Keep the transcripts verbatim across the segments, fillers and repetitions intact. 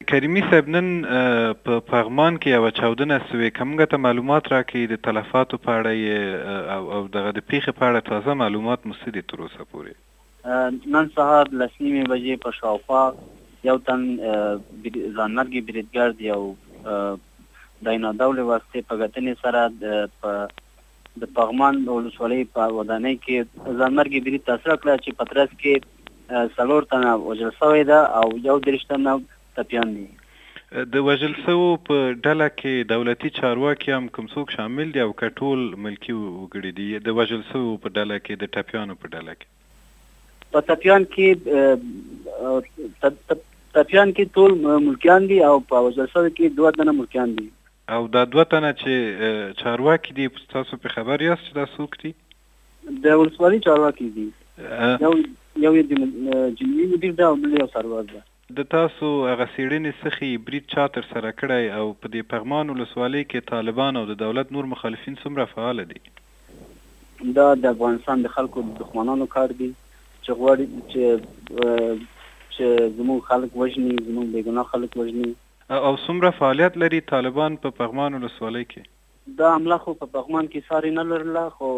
کریمي صاحب نن په پغمان کې یوه چاودنه سوې، که موږ ته معلومات راکړئ د تلفاتو په اړه یې او دغه د پیښې په اړه تازه معلومات مو څه دي تر اوسه پورې؟ نن سهار لس نیمې بجې په شاوخوا یو تن ځانمرګي بریدګر یو داینادول واسطې په ګټنې سره د پغمان ولسوالۍ په ودانۍ کې ځانمرګي برید ترسره کړه چې په ترڅ کې څلور تنه وژل شوی ده او یو دېرش تنه ټپیان دي. د وژل شوو په ډله کې دولتي چارواکي هم کوم څوک شامل دي او که ټول ملکي وګړي دي؟ د وژل شوو په ډله کې د ټپیانو په ډله کې په ټپیان کې ټپیان کې ټول ملکیان دي او په وژل شوو کې دوه تنه ملکیان دي. او دا دوه تنه چې چارواکي دي تاسو په خبر یاست چې دا څوک دي؟ د ولسوالۍ چارواکي دي. یو یو یې د جمعي مدیر ده او بل یو سرور ده. د تاسو هغه څېړنې څخه برید چا ترسره کړی او په دې پغمان ولسوالۍ کې طالبان او د دولت نور مخالفین څومره فعاله دي؟ دا د افغانستان د خلکو د دښمنانو کار دی چې غواړي چې چې زموږ خلک وژني، زموږ بېګناه خلک وژني. او څومره فعالیت لري طالبان په پغمان ولسوالۍ کې؟ دا حمله خو په پغمان کې ساری نه لرله، خو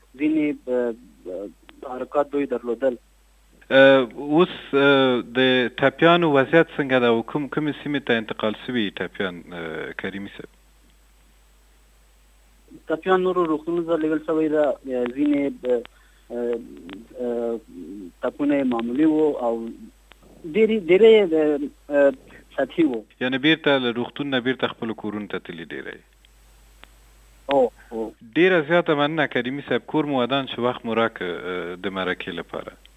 ځینې حرکات دوی درلودل. اوس د ټپیانو وضعیت څنګه ده او کوم کومې سیمې ته انتقال سوي ټپیان کریمي صاحب؟ ټپیان نورو روغتونونو ته لېږل شوی ده. ځینې ټپونه یې معمولي وو او ډېرې سطحي وو، یعنې بیرته له روغتون نه بیرته خپلو کورونو ته تللي ډېری؟ او او ډېره زیاته مننه کریمي صاحب، کور مو ودان چې وخت مو راکړه د مرکې لپاره.